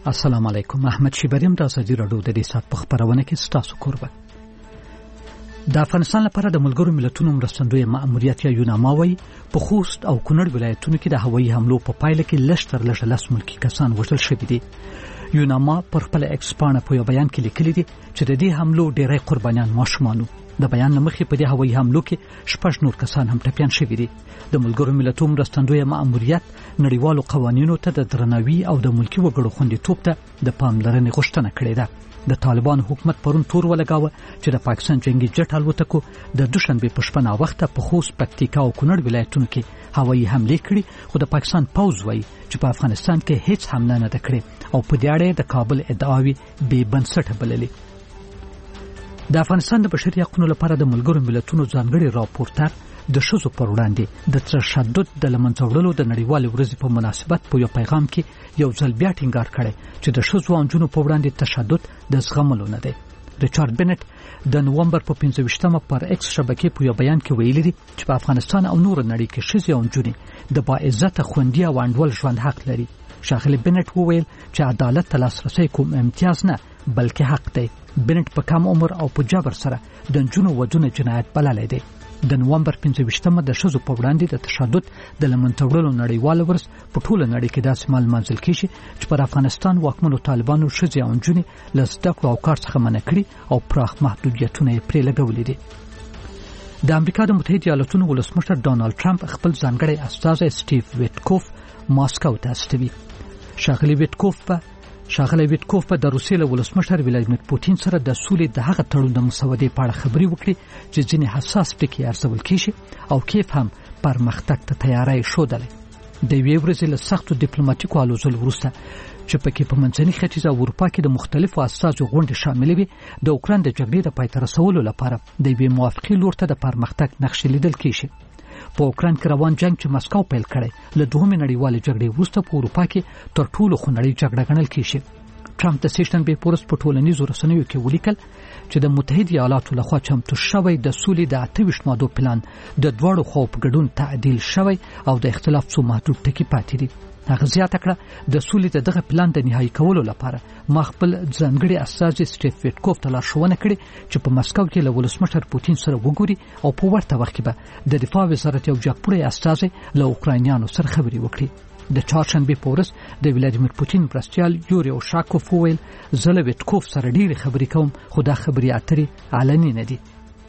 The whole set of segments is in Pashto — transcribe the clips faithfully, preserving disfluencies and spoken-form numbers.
السلام علیکم. احمد شیبریم د ازادي راډیو د دې سات په خبرونه کې ستاسو کوربه. د افغانستان لپاره د ملګرو ملتونو مرستندوی مأموریت یا یوناما په خوست او کونړ ولایتونو کې د هوایي حملو په پایله کې لشتر لږ لس ملکی کسان وژل شوي دي. یوناما پر خپل ایکسپانه په یو بیان کې لیکلي دي چې د دې حملو ډېری قربانیان ماشومان. د بیان لمخې په دې هوایي حملو کې شپږ نور کسان هم ټپیان شوي دي. د ملګرو ملتونو مرستندوی مأموریت نړیوالو قوانینو ته د درناوي او د ملکی وګړو خوندیتوب ته د پاملرنې غوښتنه کړې ده. د طالبان حکومت پرون تور ولګاوه چې د پاکستان جنگي جټ الوتکو د دوشنبه په شپه نا وخته په خوست، پکتیکا او کونړ ولایتونو کې هوایي حمله کړې، خو د پاکستان پوځ وایي چې په افغانستان کې هیڅ حمله نه ده کړې او په دې اړه د کابل ادعاوي بې بنسټه بللې. د افغانستان د بشري حقوقو لپاره د ملګرو ملتونو ځانګړي راپورټر د شذو پر وړاندې د تشدد د لمنځه وړلو د نړیوالې ورځې په مناسبت په یو پیغام کې یو ځل بیا ټینګار کړی چې د شذو او نجونو په وړاندې تشدد د زغملو نه دی. ریچارډ بنټ د نومبر په پنځه ویشتمه پر ایکس شبکې په یو بیان کې ویلي دي چې په افغانستان او نور نړۍ کې ښځې او نجونې د باعزته خوندي او انډول ژوند حق لري. ښاغلي بنټ وویل چې عدالت ته لاسرسی کوم امتیاز نه بلکې حق دی. بنټ په کم عمر او په جبر سره د نجونو وژنه جنایت بللی دی. د نومبر پنځه ویشتمه د ښځو په وړاندې د تشدد د لمنځه وړلو نړیواله ورځ په ټوله نړۍ کې داسې مانځل کیږي چې پر افغانستان واکمنو طالبانو ښځې او نجونې له زده کړو او کار څخه منع کړي او پراخ محدودیتونه یې پرې لګولي دي. د امریکا د متحده ایالاتونو ولسمشر ډانلډ ټرمپ خپل ځانګړی استازی سټیو ویټکوف ماسکو ته استوي. ښاغلي ویټکوف په ښاغلی ویټکوف په د روسیې له ولسمشر ولادیمیر پوتین سره د سولې د هغه تړون د مسودې په اړه خبرې وکړي چې ځینې حساس ټکي ارزول کیږي او کیف هم پرمختګ ته تیاری ښودلی. د یوې ورځې له سختو ډیپلوماټیکو هلو ځلو وروسته چې پکې په منځني ختیځ او اروپا کې د مختلفو اساسو غونډې شاملې وي، د اوکراین د جګړې د پای ته رسولو لپاره د یوې موافقې لور ته د پرمختګ نقشې لیدل کیږي. په اوکراین کې روان جنگ چې مسکو پیل کړی له دوهمې نړیوالې جګړې وروسته په اروپا کې تر ټولو خونړۍ جګړه ګڼل کیږي. ټرمپ د سیشنبې په ورځ په ټولنیزو رسنیو کې ولیکل چې د متحده ایالاتو لخوا چمتو شوی د سولې د اته ویشت مادو پلان د دواړو خواو په ګډون تعدیل شوی او د اختلاف څو محدود ټکي پاتې دي. هغه زیاته کړه د سولې د دغه پلان د نهایی کولو لپاره ما خپل ځانګړي استازي سټیو ویټکوف ته لارښوونه کړې چې په مسکو کې له ولسمشر پوتین سره وګوري او په ورته وخت کې به د دفاع وزارت یو جګپوړی استازي له اوکراینیانو سره خبرې وکړي. د چهارشنبې په ورځ د ولادیمیر پوتین مرستیال یوري اوشاکوف وویل زه له ویټکوف سره ډېرې خبرې کوم خو دا خبرې اترې علني نه دي.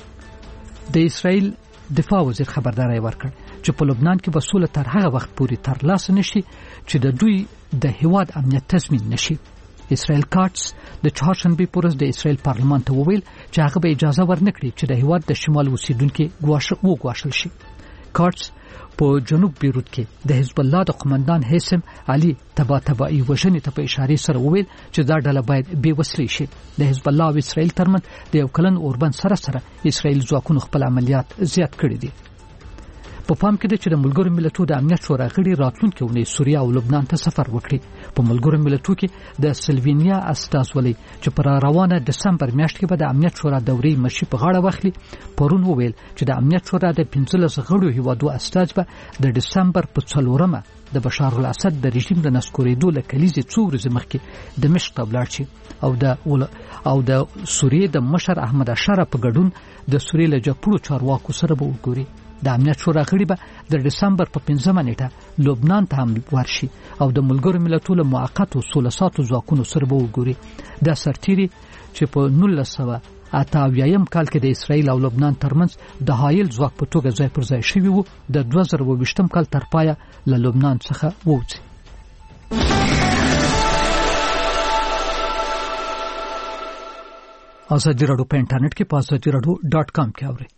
د اسرائیل دفاع وزیر خبرداری ورکړ چې په لبنان کې به سوله تر هغه وخت پورې ترلاسه نشي چې د دوی د هیواد امنیت تضمین نشي. اسرائیل کارټس د چهارشنبې په ورځ د اسرائیل پارلمان ته وویل چې هغه به اجازه ورنکړي چې د هیواد د شمال اوسیدونکو ګواښ وګواښل شي. کارټس په جنوب بیروت کې د حزب الله د قومندان حسم علي تبا تبعی وژنې ته په اشاره سره وویل چې دا ډله باید بې وسلې شي. د حزب الله او اسرائیل ترمنځ د یو کلن اوربند سره سره اسرائیل ځواکونو خپل عملیات زیات کړي دي. په پام کې ده چې د ملګرو ملتونو د امنیت شورا غړي راتلونکي اونۍ سوریه او لبنان ته سفر وکړي. په ملګرو ملتونو کې د سلوینیا استازولۍ چې پر روانه دسمبر میاشت کې به د امنیت شورا دورې مشي په غاړه واخلي پرون وویل چې د امنیت شورا د پنځلس غړو هیوادو استاذ به د دسمبر په څلورمه د بشار الاسد د رژیم د نسکورېدو له کلیزې څو ورځې مخکې دمشق ته ولاړ شي او د او د سوریې د مشر احمد اشرف په ګډون د سوریې له جګپوړو چارواکو سره به وګوري. د امنیت شورا غړي به د دسمبر په پنځمه نیټه لبنان ته هم ورشي او د ملګرو ملتونو موقتو سوله ساتو ځواکونو سره به وګوري. دا سرتیري چې په نولس سوه اته اویایم کال کې د اسرائیل او لبنان ترمنځ د حایل ځواک په توګه ځای پر ځای شوي وو د دوه زره اووه ویشتم کال تر پایه له لبنان څخه ووځي. ازادي راډیو په انټرنیټ کې په ازادي راډیو ډاټ کام کې اورئ.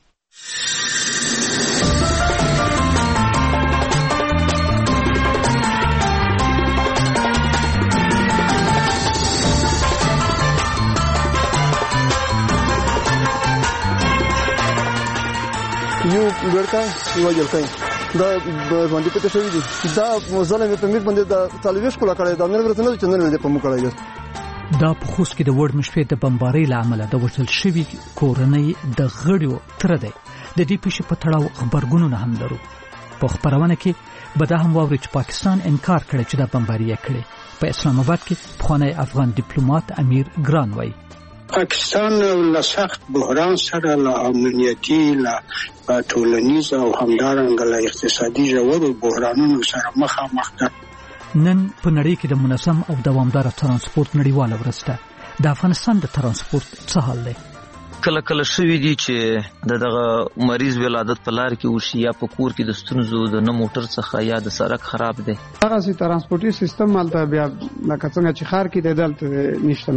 یو ګړکا یو جلکای دا باندې پته شوی دی دا ځله په میر باندې د طالبیش کولا کړی دا مې ورته نه چې نه په مو کړی. دا په خوست کې د وړ مشفې د بمبارۍ له امله د وژل شوي کورنۍ د غړیو تر دی د دې پیښې په تړاو خبرګونونه هم لرو. په خبرونه کې به دا هم واوري چې پاکستان انکار کړی چې دا بمباري کړي. په اسلام آباد کې پخوانی افغان ډیپلوماټ امیر ګران وایي پاکستان له سخت بحران سره له امنیتي له ټولنیز او همدارنګه له اقتصادي ژورو بحرانونو سره مخامخ ده. نن په نړۍ کې د منظم او دوامدار ترانسپورت نړیواله ورځ ده. د افغانستان د ترانسپورت څه حال دی؟ کله کله شوي دي چې د دغه مریض ولادت په لار کې وشي یا په کور کې د ستونزو د نه موټر څخه یا د سړک خراب دی. هغه سي ترانسپورتي سیستم مالته بیا لکه څنګه چې ښار کې د دلته نشته.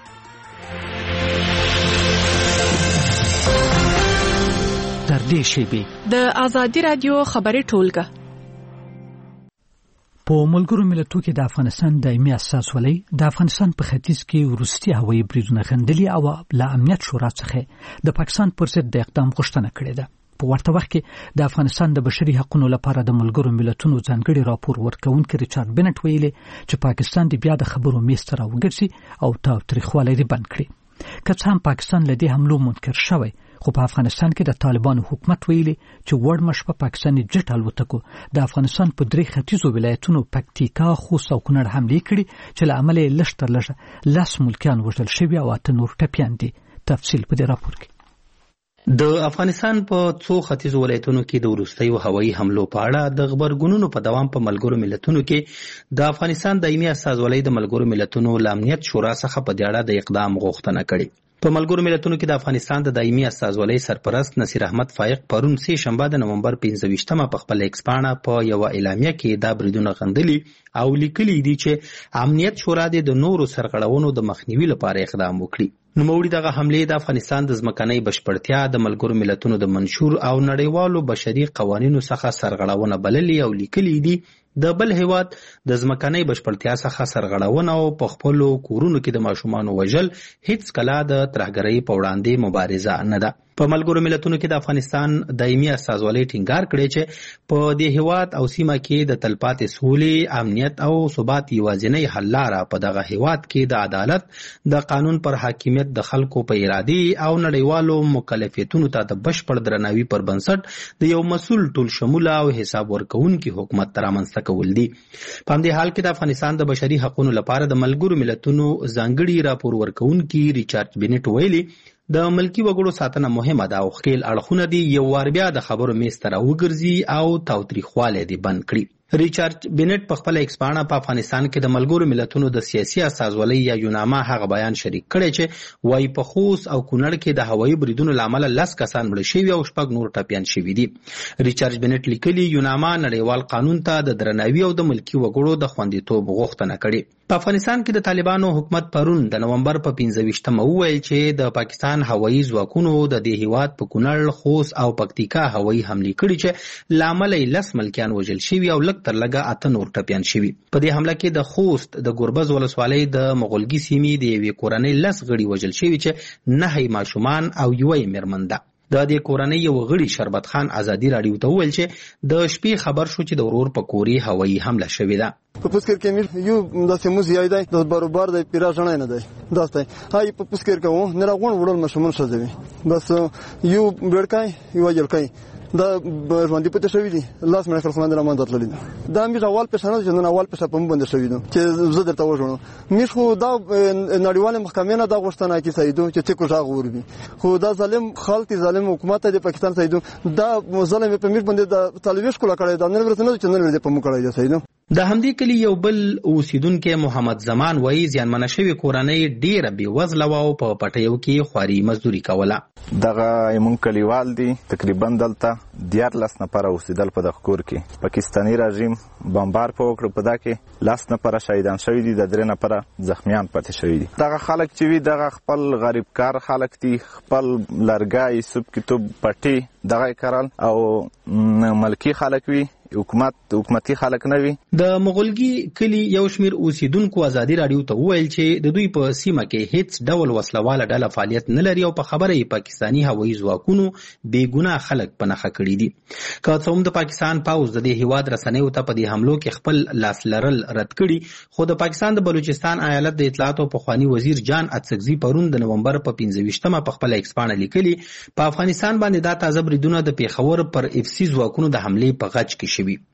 تر دې شیبې د آزادي رادیو خبري ټولګه په ملګرو ملتونو کې د افغانستان دایمي اساسولۍ د افغانستان په ختیځ کې وروستي هوایي بریدونه غندلي او له امنیت شورا څخه د پاکستان پر ضد د اقدام غوښتنه کړې ده. په ورته وخت کې د افغانستان د بشري حقوقو لپاره د ملګرو ملتونو ځانګړي راپور ورکونکي ریچارډ بنټ ویلي چې پاکستان د بیا د خبرو میز ته راوګرځي او تاوتریخوالی یې بند کړي. که څه هم پاکستان له دې حملو منکر شوی، خو په افغانستان کې د طالبانو حکومت ویلي چې وړ مشپه پاکستاني جټ الوتکو د افغانستان په درې ختیځو ولایتونو پکتیکا، خوست او کونړ حملې کړي چې له امله یې لږ تر لږه لس ملکیان وژل شوي او اته نور ټپیان دي. تفصیل په دې راپور کې. د افغانستان په څو ختیځو ولایتونو کې د وروستیو هوایي حملو په اړه د خبرګونونو په دوام په ملګرو ملتونو کې د افغانستان دایمي استازولۍ د ملګرو ملتونو له امنیت شورا څخه په دې اړه د اقدام غوښتنه کړې. په ملګرو ملتونو کې د افغانستان د دایمي استازولۍ سرپرست نصیر احمد فائق پرون سه شنبه د نومبر پنځه ویشتمه په خپل ایکس پاڼه په یو اعلامیه کې دا بریدونه غندلي او لیکلي دي چې امنیت شورا د نورو سرغړونو د مخنیوي لپاره اقدام وکړي. نوموړي دغه حملې د افغانستان د ځمکنۍ بشپړتیا د ملګرو ملتونو د منشور او نړیوالو بشري قوانینو څخه سرغړونه بللي او لیکلي دي د بل هیواد د ځمکنۍ بشپړتیا څخه سرغړونه او په خپلو کورونو کې د ماشومانو وژل هیڅ کله د ترهګرۍ په وړاندې مبارزه نه ده. په ملګرو ملتونو کې د افغانستان دایمي استازولۍ ټینګار کړی چې په دې هیواد او سیمه کې د تلپاتې سولې، امنیت او ثبات یوازینۍ حل لاره په دغه هیواد کې د عدالت، د قانون پر حاکمیت، د خلکو په ارادي او نړیوالو مکلفیتونو ته د بشپړ درناوي پر بنسټ د یو مسؤل ټول شموله او حساب ورکوونکي حکومت رامنځته کول دي. په همدې حال کې د افغانستان د بشري حقوقو لپاره د ملګرو ملتونو ځانګړي راپور ورکوونکي ریچارډ بنټ ویلي د ملکی وګړو ساتنه مهمه ده او خپل اړخونه دي یو وار بیا د خبرو میز ته راوګرځي او تاوتریخوالی دې بند کړي. ریچارډ بنټ په خپل ایکس پاڼه په افغانستان کې د ملګرو ملتونو د سیاسي استازولۍ یا یوناما هغه بیان شریک کړی چې وايي په خوست او کونړ کې د هوایي بریدونو له امله لس کسان مړه شوي او شپږ نور ټپیان شوي دي. ریچارډ بنټ لیکلي یوناما نړیوال قانون ته د درناوي او د ملکی وګړو د خوندیتوب غوښتنه کړې. په افغانستان کې د طالبانو حکومت پرون د نومبر په پنځه ویشتمه وویل چې د پاکستان هوایي ځواکونو د دې هیواد په کونړ، خوست او پکتیکا هوایي حملې کړي چې له امله یې لس ملکیان وژل شوي او لږ تر لږه اته نور ټپیان شوي. په دې حمله کې د خوست د ګربز ولسوالۍ د مغولګي سیمې د یوې کورنۍ لس غړي وژل شوي چې نهه ماشومان او یوه یې مېرمن ده. د دې کورنۍ یو غړي شربت خان ازادي راډیو ته وویل چې د شپې خبر شو چې د ورور په کورې هوایي حمله شوې ده. په پوسکر کې مې یو داسې موز یای دی د برابر د پیرا ژنه نه دی داسته هاي په پوسکر کې و نه راغون وړل مشمون شوی بس یو بیرکای یو جلکای دا باندې پته شوی دی لاس مې خپل خواندره مان درتللی دا مې اول پېښنه چې نن اول پېښه په مونږ باندې شوی دی چې زه درته وژنم مې خو دا نړیواله محکمې نه دا غوښتنه کی سیدو چې ته کو ژغ وربي خو دا ظالم خالتي ظالم حکومت د پاکستان سیدو دا ظلم په میر باندې د طالبیش کوله کړی دا نه ورته نه چې نن ورته په مونږ کړی سیدو. د همدې کلی یو بل اوسیدونکو محمد زمان وایي زیانمنه شوی کورنۍ ډیره بې وزله و او په پټیو کې خواري مزدوري کوله. دغه ایمون کلیوال دي تقریبا دلته دیارلس نفره اوسېدل په دغه کور کې. پاکستاني رژیم بمبار په وکړو په دا کې لس نفره شهیدان شوي دي، د درې نفره زخمیان پاتې شوي دي. دغه خلک چې وي دغه خپل غریب کار خلک دي، خپل لرګی سوب کتاب پټي دغه کرل او ملکی خلک وي، حکومت حکومتي خلک نه وي. د مغولګي کلی یو شمیر اوسیدونکو ازادي راډیو ته وویل چې د دوی په سیمه کې هیڅ ډول وسلواله ډله فعالیت نه لري او په خبره یې پاکستاني هوایي ځواکونو بې ګناه خلک په نښه کړي دي. که څه هم د پاکستان پوځ د دې هیواد رسنیو ته په دې حملو کې خپل لاس لرل رد کړي، خو د پاکستان د بلوچستان ایالت د اطلاعاتو پخواني وزیر جان اتسکزي پرون د نومبر په پنځه ویشتمه په خپل ایکس پاڼه لیکلي په افغانستان باندې دا تازه بریدونه د پیښور پر اف سي ځواکونو د حملې په غچ کې شوي.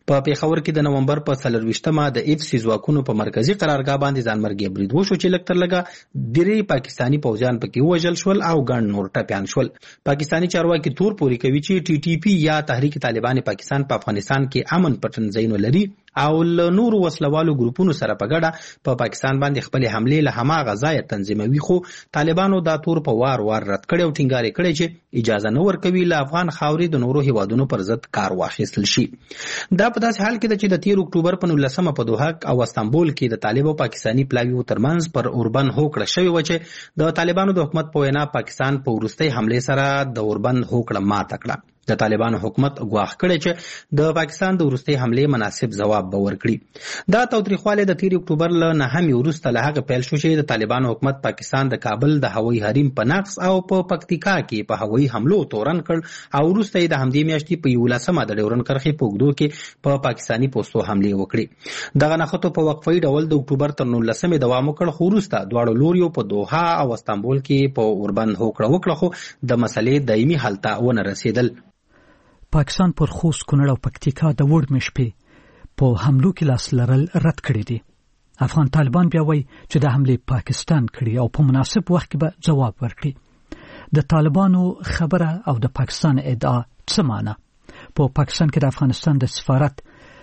په پیښور کې د نومبر په څلرویشتمه د اف سی ځواکونو په مرکزی قرارګاه باندې ځانمرګي برید وشو چې لکتر لګه درې پاکستانی پوځیان پکې وژل شول او ګڼ نور ټپیان شول. پاکستانی چارواکي تور پوري کوي چې ټي ټي پی یا تحریک طالبان پاکستان په افغانستان کې امن پټنځایونه لري او له نورو وسلوالو ګروپونو سره په ګډه په پاکستان باندې خپل حمله له هماغه ځای تنظیموي، خو طالبانو دا تور په وار وار رد کړي او ټینګار کړي چې اجازه نه ورکوي له افغان خاورې د نورو هیوادونو پر ضد کار واخیستل شي. دا په داسې حال کې ده چې د تیر اکتوبر په نولسمه په دوحه او استانبول کې د طالب او پاکستانی پلاویو ترمنځ پر اوربند هوکړه شوې و چې د طالبانو د حکومت په وینا پاکستان په وروستۍ حمله سره د اوربند هوکړه ماته کړه. د طالبانو حکومت غواخ کړی چې د پاکستان د وروستۍ حمله مناسب ځواب به ورکړي. دا تاوتریخوالی د تیر اکتوبر له نهمې وروسته له هغه پیل شو چې د طالبانو حکومت پاکستان د کابل د هوایي حریم په نقض او په پکتیکا کې په هوایي حملو تورن کړ او وروسته یې د همدې میاشتې په یولسمه د ډیورن کرښې په اوږدو کې په پاکستاني پوستو حملې وکړې. دغه نښتو په وقفي ډول د اکتوبر تر نولسمې دوام وکړ، خو وروسته دواړو لوریو په دوحه او استانبول کې په اوربند هوکړه وکړه، خو د مسلې دایمي حل ته ونه رسېدل. پاکستان پر خوست، کونړ او پکتیکا د وړ مشپې په حملو کې لاس لرل رد کړي دي. افغان طالبان بیا وایي چې د حملې پاکستان کړي او په مناسب وخت کې به جواب ورکړي. د طالبانو خبره او د پاکستان ادعا څه معنی؟ په پاکستان کې د افغانستان د سفارت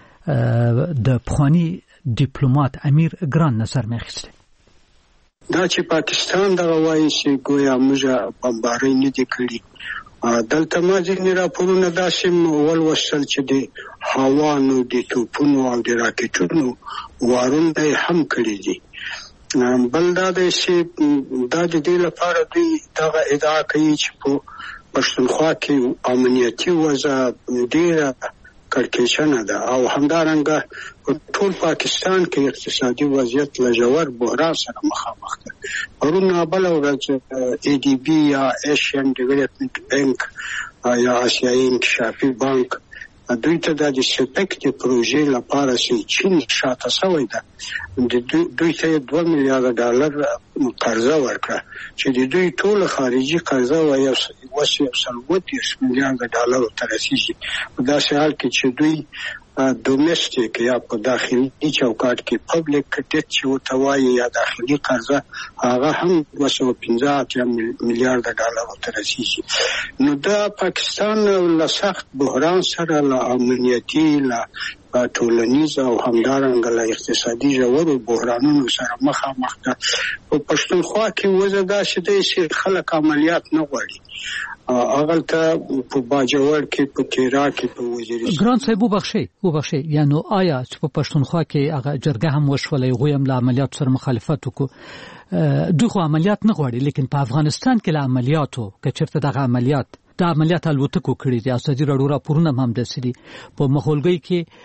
د پخوانی ډیپلوماټ امیر ګران نظر مې اخیستی. دا چې پاکستان دغه وایي چې ګویا موږ بمبارۍ نه دي کړي، دلته ما ځینې راپورونه داسې ولوستل چې د هوانو د توپونو او د راکټونو وارونه یې هم کړي دي. بل دا دی چې دا د دې لپاره دوی دغه ادعا کوي چې په پښتونخوا کې امنیتي وضع ډېره کړکېچنه ده او همدارنګه په ټول پاکستان کې اقتصادي وضعیت له ژور بحران سره مخامخ ده. پرون بله ورځ ای ډي بي یا ایشین ډیولپمنټ بانک یا آسیایي انکشافي بانک دوی ته د سپک د پروژې لپاره چې چین شاته شوی ده دوی ته دوه میلیارډ ډالر قرضه ورکړه چې د دوی ټول خارجي قرضه و یو سلویس میلیارډ ډالر ته رسیږي. په داسې حال کې چې دوی دومستیک یا په داخلي چوکاټ کې پبلک ډیټ چې ورته وایي یا داخلي قرضه هغه هم دوه سوه پنځه اتیا میلیارډ ډالر ته رسیږي. نو دا پاکستان له سخت بحران سره له امنیتي له ټولنیز او همدارنګه له اقتصادي ژورو بحرانونو سره مخامخ ده. په پښتونخوا کې وضع داسې دی چې خلک عملیات نه غواړي. اغلته په باجوړ کې په تیرا کې په وزیرستان ګران صاحب وبخښي وبخښي یعنی آیا چې په پښتونخوا کې هغه جرګه هم وشولې غویم له عملیات سره مخالفت وکړو، دوی خو عملیات نه غواړي، لیکن په افغانستان کې له عملیاتو که چېرته دغه عملیات د عملیات الوتکو کړي دي. ازادي راډیو راپورونه هم داسې دي. په مخولګۍ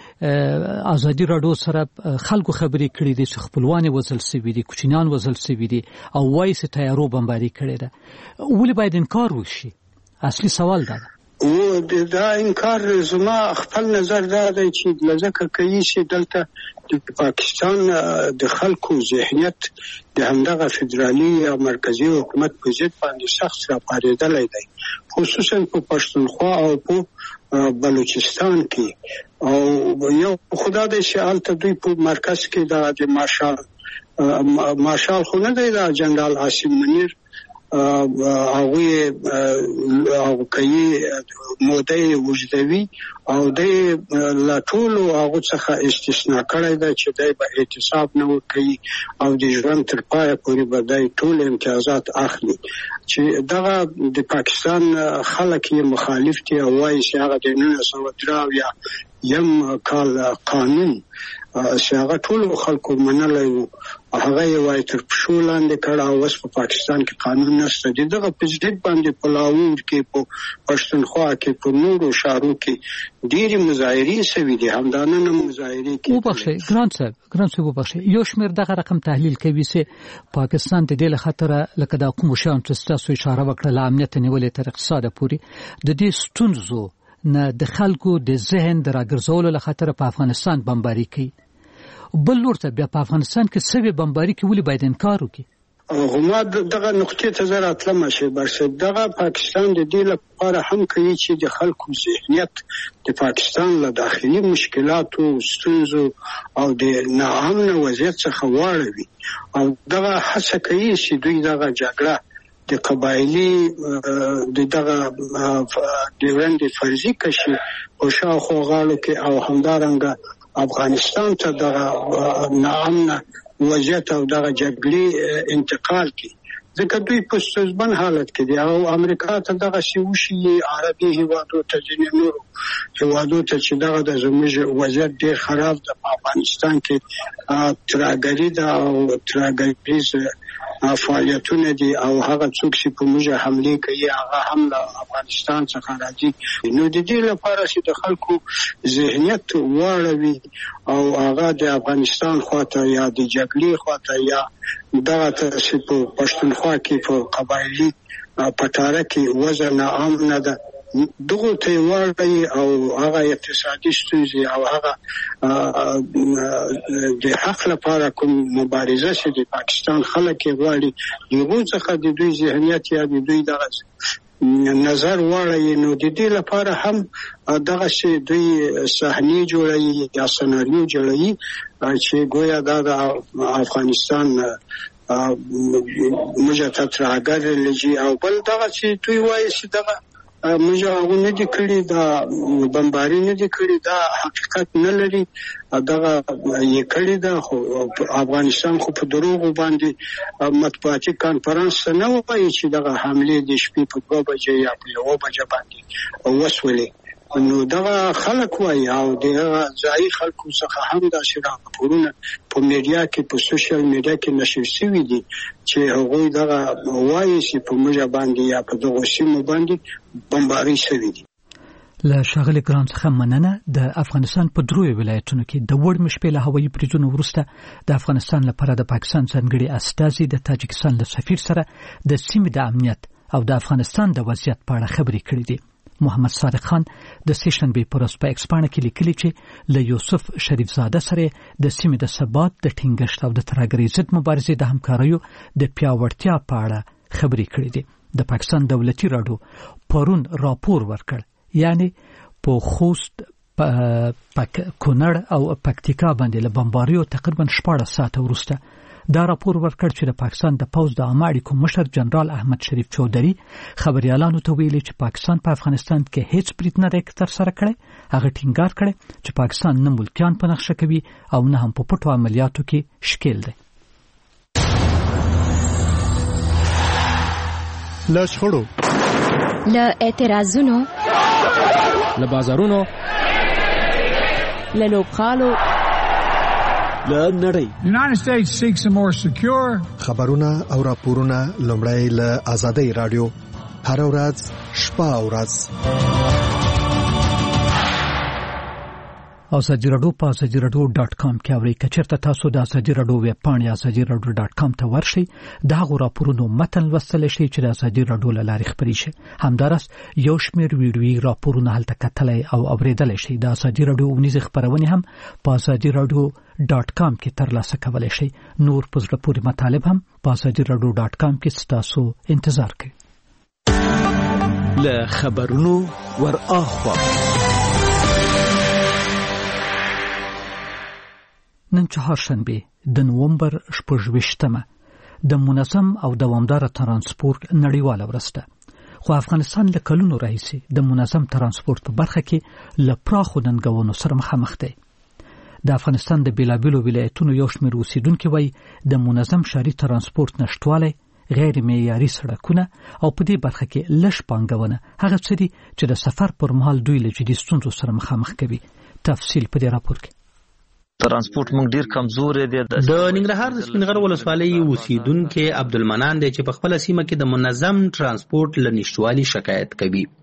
کې ازادي راډیو سره خلکو خبرې کړي دي چې خپلوان وژل شوي دي، کوچنیان وژل شوي دي او وایي چې تیارو بمباري کړې ده. ولې باید انکار وشي؟ اصلي سوال دا ده. او دا انکار زما خپل نظر دا دی چې لږه کوي چې دلته د پاکستان د خلکو ذهنیت د همدغه فدرالي او مرکزی حکومت په ضد باندې سخت راپارېدلی دی، خصوصا په پښتونخوا او په بلوچستان کې. او یو خدا دی چې هلته دوی په مرکز کې د مارشال مارشال خو نه دی د جنرال عاصم منیر هغه او کوي موده وجدوي او د لا ټول هغه څخه استثناء کړی دا چې دای په اعتصاب نه وکړي او د ژوند تر پای پورې به دای ټول امتیازات اخلي. چې دغه د پاکستان خلک یې مخالف دي او وايي چې هغه د نولس سوه درې یا یم کال قانون چې هغه ټول خلکو منلی وو هغه یې وایي تر پښو لاندې کړ او اوس په پاکستان کې قانون نشته. د دغه په ضد باندې په لاهور کې په پښتونخوا کې په نورو ښارو کې ډېرې مظاهرې شوي دي. همدانه مظاهرې کې وبخښئ ګران صاحب ګران صاحب وبخښئ یو شمېر دغه رقم تحلیل کوي چې پاکستان د دې له خطره لکه دا کومو شیانو چې ستاسو اشاره وکړه له امنیت نیولې تر اقتصاده پورې د دې ستونزو نه د خلکو د ذهن د راګرځولو له خطره په افغانستان بمباري کوي. بل لور ته بیا په افغانستان کې سوي بمباري کې ولې باید انکار وکړي؟ غما دغه نقطې ته زه راتلم شي برسه دغه پاکستان د دې لپاره هم کوي چې د خلکو ذهنیت د پاکستان له داخلي مشکلاتو ستونزو او د ناامن وضعیت څخه واړوي او دغه هڅه کوي چې دوی دغه جګړه د قبایلی د دغه د وړاندې فرضي کشي او شاوخوا غاړو کې او همدارنګه افغانستان ته دغه ناامن وضعیت او دغه جګړې انتقال کی ځکه دوی په ستونزمن حالت کې دي او امریکا ته دغه سیوشي عربي هیوادو ته ځینې نورو هیوادو ته چې دغه د زموږ وضعیت ډېر خراب ده په افغانستان کې تراګري ده او تراګریز فعالیتونه دي او هغه څوک چې په موږ حمله کوي هغه هم له افغانستان څخه راځي نو د دې لپاره چې د خلکو ذهنیت واړوي او هغه د افغانستان خواته یا د جګړې خواته یا دغه چې په پښتونخوا کې په قبایلی پټاره کې وزن عام نه ده دغه ته واړی او هغه اقتصادي ستونزې او هغه د حق لپاره کوم مبارزه چې د پاکستان خلک غواړي یو څه د دوی ذهنیت یا د دوی دغه نظر واړی نو د دې لپاره هم دغه چې دوی صحنې جوړوي یا سناریو جوړوي چې گویا د افغانستان موږ ته ترهګر لږی او بل دغه چې دوی وایي چې دغه موږ هغه نه دي کړی دا بمباری نه دي کړی دا حقیقت نه لري دغه یې کړی دا خو افغانستان خو په دروغ باندې مطبوعاتي کانفرنس نه وایي چې دغه حمله د شپې په دوه بجې یا په یو بجې باندې وسولې نو دغه خلک وایي او دغه ځای خلکو څخه هم دا راپورونه په میډیا کې په سوشل میډیا کې نشر شوي دي چې هغوی دغه وایي چې په موږ باندې یا په دغه سیمو باندې بمباري شوي دي له ښاغلي ګران څخه مننه د افغانستان په دروي ولایتونو کې د وړ مشپې له هوایي بریدونو وروسته د افغانستان لپاره د پاکستان ځانګړي استازي د تاجکستان له سفیر سره د سیمې د امنیت او د افغانستان د وضعیت په اړه خبرې کړې دي محمد صادق خان د سیشنبې پر ورځ په ایکسپانه کې لیکلي چې له یوسف شریف زاده سره د سیمې د ثبات د ټینګښت او د ترهګرۍ ضد مبارزې د همکاریو د پیاوړتیا په اړه خبرې کړې دي د پاکستان دولتي راډیو پرون راپور ورکړ یعنی په خوست پک کونړ او پکتیکا باندې له بمباریو تقریبا شپږ ساعته وروسته دا راپور ورکړ چې د پاکستان د پوز د عامه اړیکو مشر جنرال احمد شریف چودھری خبريالانو ته ویلي چې پاکستان په افغانستان کې هیڅ برید نه تر سره کړی هغه ټینګار کړی چې پاکستان نه ملکیان په نقشه کوي او نه هم په پټو عملیاتو کې شکیل دی له شخړو له اعتراضونو له بازارونو له لوبغالو له نړۍ United States seeks a more secure خبرونه او راپورونه لومړی له آزادۍ رادیو هر ورځ شپه او ورځ ازادي رادیو په ازادي رادیو ډاټ کام کې اورئ کچرته تاسو د ازادي رادیو ویب پاڼې ازادي رادیو ډاټ کام ته ورشئ دا غو راپورونو متن لوستل شي چې د ازادي رادیو لارې خبري شي همدارس یو شمېر ویډیوي راپورونه هلته کتلای او اوریدلای شي د ازادي رادیو ونیز خبرونه هم په ازادي رادیو ډاټ کام کې ترلاسه کولای شي نور پزړه پورې مطالب هم په ازادي رادیو ډاټ کام کې تاسو انتظار کوئ له خبرونو ور اخوا نن چهارشنبه د نومبر شپږویشتمه د منظم او دوامدار ترانسپورت نړیواله ورځ ده خو افغانستان له کلونو راهیسې د منظم ترانسپورت په برخه کې له پراخو ننګونو سره مخامخ دی د افغانستان د بیلابیلو ولایتونو یو شمېر اوسیدونکي وایي د منظم ښاري ترانسپورت نشټوالی غیر معیاري سړکونه او په دې برخه کې لږ پانګونه هغه څه دي چې د سفر پر مهال دوی له جدي ستونزو سره مخامخ کوي تفصیل په دې راپور کې ترانسپورت موږ ډیر کمزور دي د ننګرهار د سپینغر ولسوالۍ اوسیدونکو عبدالمنان دی چې په خپل سیمه کې د منظم ترانسپورت لنشټوالي شکایت کوي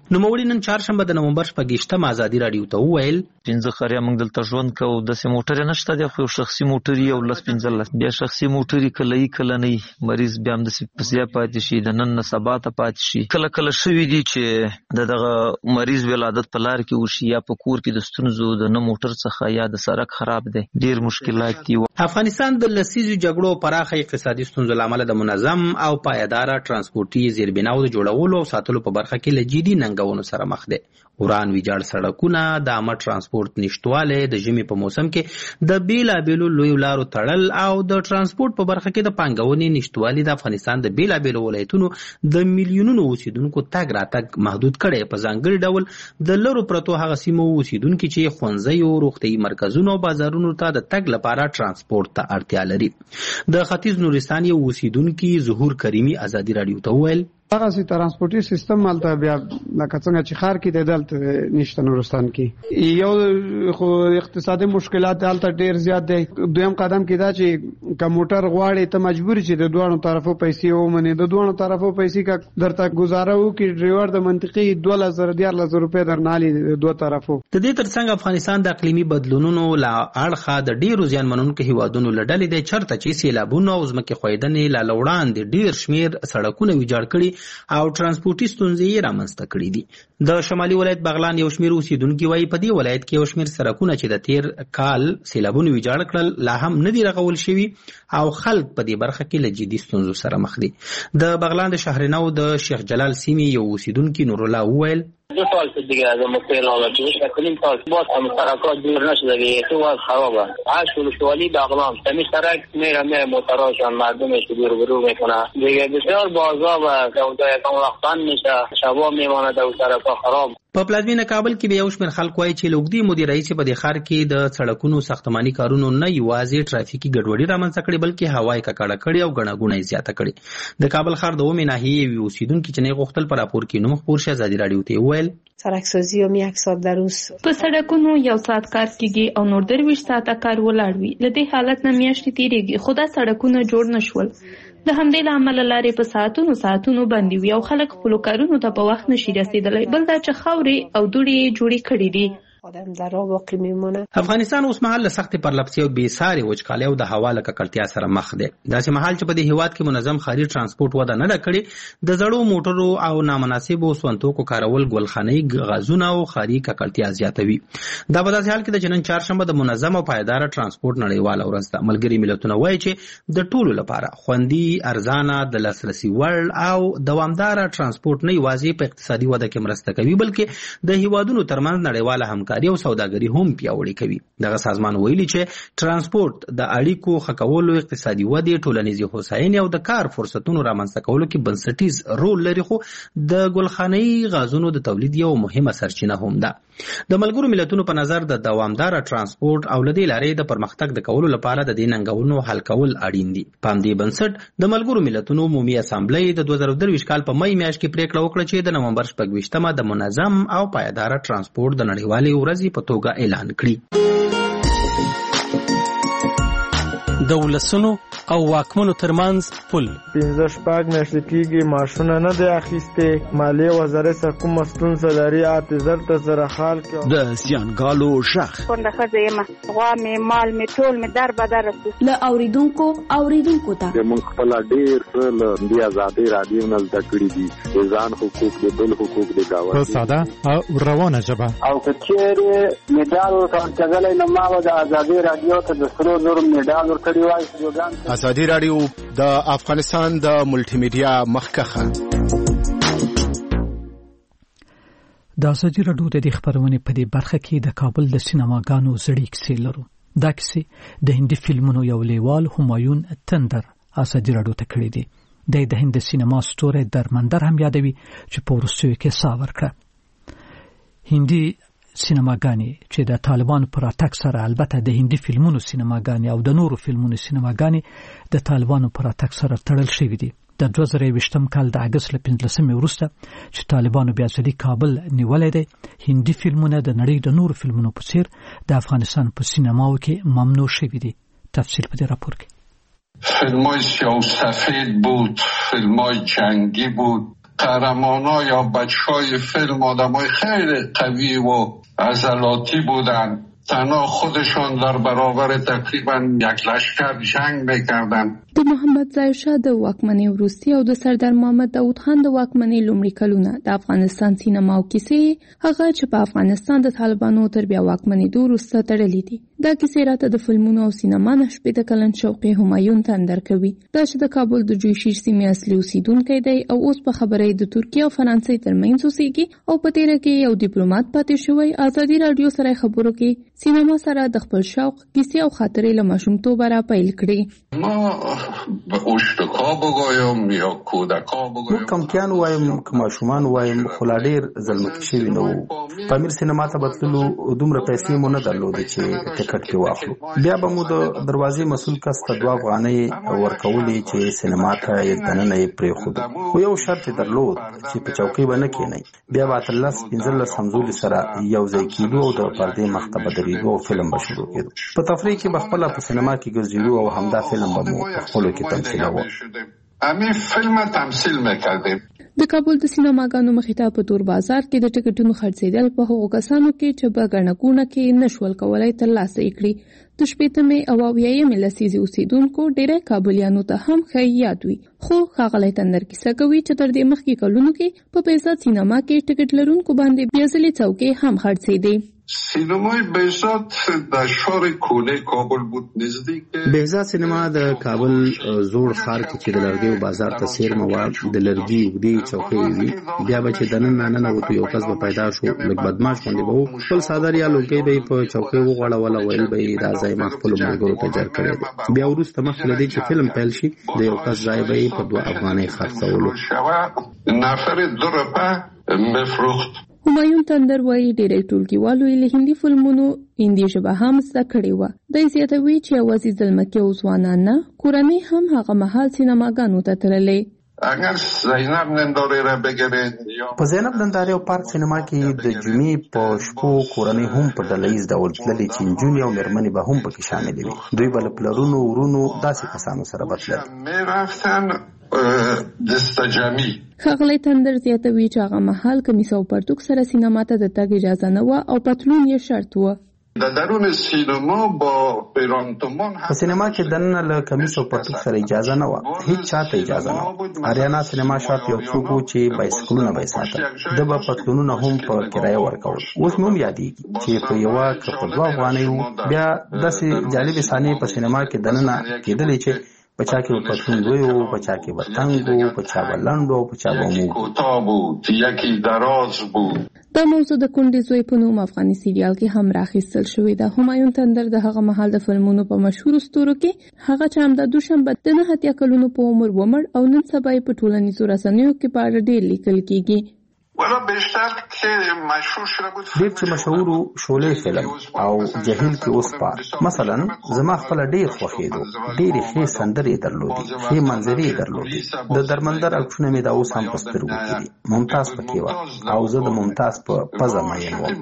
نوموړي نن چهارشنبه د نومبر شپږیشتمه ازادي راډیو ته وویل پنځه خریا موږ دلته ژوند کوو داسې موټر نشته دی خو شخصي موټر یو لس پنځلس بیا شخصي موټر کله یې کله نه مریض بیا هم داسې پسیا پاتې شي د نن نه سبا ته پاتې شي کله کله شوي دي چې د دغه مریض ولادت په لار کې وشي یا په کور کې د ستونزو د نه موټر څخه یا د سړک خراب دی ډیر مشکلات دي. افغانستان د لسیزو جګړو پراخه اقتصادي ستونزو له امله د منظم او پایداره ترانسپورتي زیربناو د جوړولو او ساتلو په برخه کې له جدي ننګونو سره مخ دی. وران ویجاړ سړکونه، د عامه ترانسپورت نشټوالی، د ژمي په موسم کې د بیلابیلو لویو لارو تړل او د ترانسپورت په برخه کې د پانګونې نشټوالي د افغانستان د بیلابیلو ولایتونو د میلیونونو اوسیدونکو تګ راتګ محدود کړی. په ځانګړي ډول د لرو پرتو هغه سیمو اوسیدونکي چې ښوونځیو، روغتیايي مرکزونو او بازارونو ته د تګ لپاره ترانسپورت ته اړتیا لري. د ختیځ نورستان یو اوسیدونکي ظهور کریمي ازادي راډیو ته وویل هغه سي ترانسپورتي سیستم مالته بیا لکه څنګه چې خار کې د دلته نشته نورستان کې یو خو اقتصادي مشکلات دلته ډیر زیات دي. دویم قدم کې دا چې کمپیوټر غواړي ته مجبور چې د دوه طرفو پیسې ومنې د دوه طرفو پیسې کا درته گزاره وکړي ډرایور د منطقي دوه هزار دیارلس روپۍ درنالي د دوه طرفو. د دې ترڅنګ افغانستان د اقلیمي بدلونونو لا اړخه د ډیرو زیانمنونکو هیوادونو لړلې دی چرته چې سیلابونه او ځمکې ښویدنې لا لوړاندې ډیر شمیر سړکونه ویجاړ کړي او ترانسپورتي ستونزې یې رامنځته کړي دي. د شمالي ولایت بغلان یو شمیر اوسیدونکي وایي په دې ولایت کې یو شمیر سړکونه چې د تیر کال سیلابونو ویجاړ کړل لا هم نه دي رغول شوي او خلک په دې برخه کې له جدي ستونزو سره مخ دي. د بغلان د شهرنو د شیخ جلال سیمې یو اوسیدونکي نور الله وویل دو سال دیگه از مقیل آلاتی و کنیم سال باز هم سرکات دور نشده دیگه تو از خرابه هشت ولسوالی بغلان تمی سرک میره میره موتراشان مردمش دور برو میکنه دیگه بسیار بازا و سودای کم وقتان میشه شبا میمانه دو سرکات خراب. په پلازمینه کابل کې به یو شمېر خلک وایي چې له اوږدې مودې راهیسې په دې ښار کې د سړکونو ساختماني کارونو نه یوازې ټرافیکي ګډوډي رامنځته کړې بلکې هوا یې ککړه کړې او ګڼه ګوڼه یې زیاته کړې. د کابل ښار د اومې ناحیې یوې اوسیدونکي چې نه غوښتل په راپور کې نوم خپور شي ازادي راډیو ته وویل سړکسازي هم یک ساعت در روز په سړکونو یو ساعت کار کیږي او نور درویشت ساعته کار ولاړ وي. له دې حالت نه میاشتې تیریږي خو دا سړکونه جوړ نشول. د همدې له امله لارې په ساعتونو ساعتونو بندې وي او خلک خپلو کارونو ته په وخت نشي رسېدلی. بل دا چې خاورې او دوړې یې جوړې کړي دي. آدم در آب واقع میمونه. افغانستان اوس مهال له سختې پرلپسې او بې ساري وچکالۍ او د هوا له ککړتیا سره مخ دی. داسې مهال چې په دې هیواد کې منظم ښاري ترانسپورت وده نه ده کړې د زړو موټرو او نامناسبو سونتوکو کارول ګلخانه‌ي غازونه او ښاري ککړتیا زیاتوي. دا په داسې حال کې ده چې نن چهارشنبه د منظم او پایداره ترانسپورت نړیواله ورځ ده. ملګري ملتونه وایي چې د ټولو لپاره خوندي، ارزانه، د لاسرسي وړ او دوامداره ترانسپورت نه یوازې په اقتصادي وده کې مرسته کوي بلکې د هیوادونو ترمنځ نړیواله همکاري او سوداګري هم پیاوړې کوي. دغه سازمان ویلي چې ترانسپورت د اړیکو ښه کولو، اقتصادي ودې، ټولنیزې هوساینې او د کار فرصتونو رامنځته کولو کې بنسټیز رول لري خو د ګلخانه‌ي غازونو د تولید یو مهمه سرچینه هم ده. د ملګرو ملتونو په نظر د دوامداره ترانسپورت او لدې لارې د پرمختګ د کولو لپاره د دې ننګونو حل کول اړین دي. په همدې بنسټ د ملګرو ملتونو عمومي اسامبلې د دوه زره درویشت کال په مې میاشت کې پریکړه وکړه چې د نومبر شپږویشتمه د منظم او پایداره ترانسپورت د نړیوالې ورځې په توګه اعلان کړي. د ولسونو او واکمنو ترمنځ پل پنځه شپږ میاشتې کېږي معاشونه نه دی اخیستې. مالیې وزارت څخه کومه ستونزه لري اته زر ته زره خال کې د زیانګالو غږ کونډه ښځه یم غوا مې مال مې ټول مې در بدر رسي له اوریدونکو اوریدونکو ته موږ خپل ډېر څه له دې ازادۍ راډیو نه زده کړي دي د ځان حقوق د بل حقوق د گاونډي په ساده او روانه ژبه او که چیرې مډال ورکړل نو ما د ازادۍ راډیو ته د سرو زرو مډال ورکړی وای. ازادي راډیو د افغانستان د ملټي میډیا مخکخه د ازادي راډیو د خبرونه په دې برخه کې د کابل د سینماګانو زړې کیسې لرو. دا کیسې د هندي فلمونو یو لیوال همایون تندر ازادي راډیو ته کړې دي. د د هند سینما ستوری درمندر هم یادوي چې په وروستیو کې ساور کړه. هندي سینماګانې چې د طالبانو پر اتاک سره البته د هندي فلمونو سینماګانې او د نورو فلمونو سینماګانې د طالبانو پر اتاک سره تړل شوې دي. د دوه زره یوویشتم کال د اګست له پنځلسمې وروسته چې طالبانو بیا ځلې کابل نیولی دی هندي فلمونه د نړۍ د نورو فلمونو په څیر د افغانستان په سینماو کې ممنوع شوي دي. تفصیل په دې راپور کې. فیلم‌های سیاه و سفید بود، فیلم‌های جنگی بود، قهرمانا یا بچهای فیلم آدمای خیلی قوی و عضلاتی بودن. تنها خودشان در برابر تقریبا یک لشکر جنگ میکردن. د محمد ظاهر شاه د واکمنۍ وروستي او د سردار محمد داود خان د واکمنۍ لومړي کلونه د افغانستان سینما او کیسې هغه چې په افغانستان د طالبانو تر بیا واکمنېدو وروسته تړلې دي. دا کیسې راته د فلمونو او سینما نه شپېته کلن شوقي همایون تندر کوي. دا چې د کابل د جوشیر سیمې اصلي اوسیدونکی دی او اوس په خبره د ترکیه او فرانسې ترمنځ اوسېږي او په تېره کې یو ډیپلوماټ پاتې شوی. ازادي راډیو سره خبرو کې سینما سره د خپل شوق کیسې او خاطرې له ماشومتوبه را پیل کړې. ما اوشتکا بگویم یا کودکا بگویم موږ کمکیان وایم که ماشومان وایم خو لا ډېر زلمکي شوي نه وو. پامیر سینما ته بتللو دومره پیسې مو نه درلودې چې ټکټ کې واخلو. بیا به مو د دروازې مسؤل کس ته دوه افغانۍ ورکولې چې سینما ته یې دننه یې پرېښودو. خو یو شرط یې درلود چې په چوکۍ به نه کښېنئ. بیا به اتلس پنځلس همزولي سره یو ځای کېدو او د پردې مخ ته به درېدو او فلم به شروع کېدو. په تفریح کې به خپله په سینما کې ګرځېدو او همدا فلم به مو په خپلو کې تمثیلوه. همین فلم تمثیل میکردیم. د کابل د سینماګانو مخې ته په تور بازار کې د ټکټونو خرڅېدل په هغو کسانو کې چې په ګڼه ګوڼه کې نشول کولی ترلاسه یې کړي. د شپېتمې او اویایمې لسیزې اوسېدونکو ډېری کابلیانو ته هم ښه یاد وي. خو ښاغلی تندر کیسه کوي چې تر دې مخکې کلونو کې په بهزاد سینما کې ټکټ لرونکو باندې بیا ځلې څوکۍ هم خرڅېدې. سینمای بهزاد در شهر کونه کابل بود نزدیک. بهزاد سینما د کابل زوړ ښار کې چې د لرګیو بازار ته څیرمه وه د لرګي اوږدې چوکۍ وي. بیا به چې دننه ننوتو یو کس به پیدا شو لږ بدماش غوندې به و. خپل څادر یا لوګۍ به یې په چوکۍ وغوړوله ویل به یې دا ځای ما خپلو ملګرو ته جر کړی دی. بیا وروسته مخکې له دې چې فلم پیل شي د یو کس ځای به یې په دوه افغانۍ خرڅولو. نفر دو روپه میفروخت. همایون تندر وایي ډېری ټولګیوالو یې له هندي فلمونو هندي ژبه هم زده کړې وه. دی زیاتوي چې یوازې زلمکي او ځوانان نه کورنۍ هم هغه مهال سینماګانو ته تللې. اگر زینب نندارې را بګیرئ په زینب نندارې او پارک سینما کې د جمعې په شپو کورنۍ هم په ډله ییز ډول تللې چې نجونې او مېرمنې به هم پکې شاملې وي. دوی به له پلرونو ورونو داسې کسانو سره به تلل. ښاغلی تندر زیاتوي چې هغه مهال کمیس او پرتوګ سره سینما ته د تګ اجازه نه وه او پتلون یې شرط وه. در درون سینما با پیرانتمان په سینما کې دننه له کمیس او پرتوګ سره اجازه نه وه. هیڅ چاته اجازه نه وه. اریانا سینما شاته یو څوک و چې بایسکلونه به یې ساتل. ده به پتلونونه هم په کرایه ورکول. اوس مې هم یادېږي چې په یوه که په دوه افغانۍ وو. بیا داسې جالبې صحنې په سینما کې دننه کېدلې چې په چا کې به پتلون لوی و، په چا کې به تنګ و، په چا به لنډ و، په چا به موږ. دا موضوع د کونډې زوی په نوم افغاني سریال کې هم راخیستل شوې ده. همایون تندر د هغه مهال د فلمونو په مشهورو ستورو کې هغه چې همدا دوشنبه د نهه اتیا کلونو په عمر ومړ او نن سبا یې په ټولنیزو رسنیو کې په اړه ډېر لیکل کېږي. ډېر چې مشهور شولې فلم او جهیل کې اوس پار مثلا زما خپل ډېر خوښېدو. ډېرې ښې سندرې درلودې، ښې منظرې درلودې. د درمندر عکسونه مې دا اوس هم په سترګو کې دي. ممتاز پکې وه او زه د ممتاز په پزه مین وم.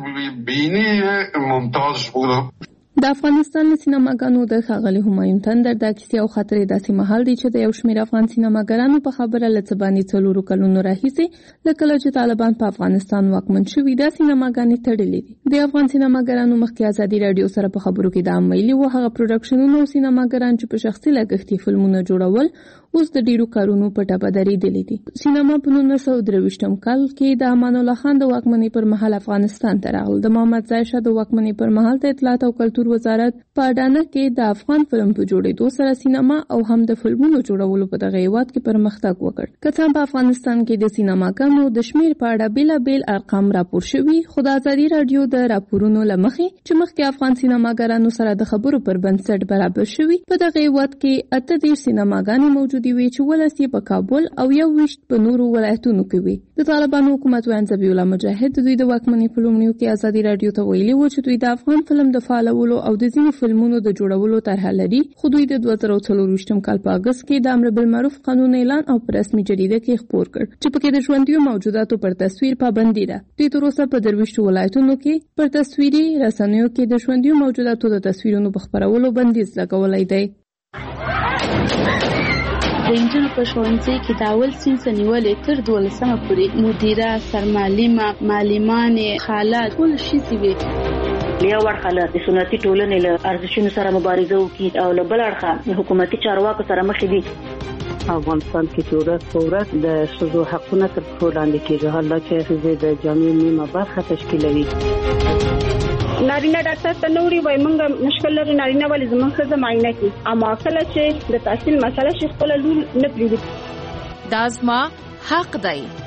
د افغانستان له سینماګانو د ښاغلي همایون تندر دا کیسې او خاطرې داسې مهال دي چې د یو شمېر افغان سینماګرانو په خبره له څه باندې څلورو کلونو راهیسې له کله چې طالبان په افغانستان واکمن شوي دا سینماګانې تړلې دي. د افغان سینماګرانو مخکې ازادي راډیو سره په خبرو کې دا هم ویلي وو هغه پروډکشنونه او سینماګران چې په شخصي لګښتي فلمونه جوړول اوس د ډیرو کارونو په ټپه درېدلې دي. سینما په نولس سوه درویشتم کال کې د امان الله خان د واکمنۍ پر مهال افغانستان ته راغل. د محمد ظاهر شاه د واکمنۍ پر مهال د اطلاعات او کلتور وزارت په اډانه کې د افغان فلم په جوړېدو سره سینما او هم د فلمونو جوړولو په دغه هېواد کې پرمختګ وکړ. که څه هم په افغانستان کې د سینماګانو د شمېر په اړه بېلابېل ارقام راپور شوي، خو د ازادي راډیو د راپورونو له مخې چې مخکې افغان سینماګرانو سره د خبرو پر بنسټ برابر شوي، په دغه هېواد کې اته دېرش سینماګانې موجودې وي چې ولس یې په کابل او یو ویشت په نورو ولایتونو کې وي. د طالبانو حکومت ویاند ذبیح الله مجاهد د دوی د واکمنۍ په لومړیو کې ازادي راډیو ته ویلي و چې دوی د افغان فلم د فعالولو او د ځینو فلمونو د جوړولو طرحه لري، خو دوی د دوه زره څلرویشتم کال په اګست کې د امر بالمعروف قانون اعلان او په رسمي جریده کې خپور کړ چې پکې د ژوندیو موجوداتو پر تصویر پابندي ده. دوی تر اوسه په درویشتو ولایتونو کې پر تصویري رسنیو کې د ژوندیو موجوداتو د تصویرونو په خپرولو بندیز لګولی دی. د انجونو په ښوونځي کې د اول صنف نیولې تر دولسمه پورې مدیره، سرمعلمه، معلمانې، خاله ټول ښځې وي. یو اړخه له سنتي ټولنې له ارزښتونو سره مبارزه وکړي او له بل اړخه حکومتي چارواکو سره مخ دي. افغانستان کې چې ورځ په ورځ د ښځو حقونه تر پښو لاندې کېږي، حالا چې ښځې د جامعې نیمه برخه تشکیلوي. نارینه ډاکټر ته نوري وای مونږ مشکل لري نارینه ولې زموږ ښځه معاینه کوي، اما کله چې د تحصیل مسله شي خپل لور نه پریږدي. دا زما حق دی.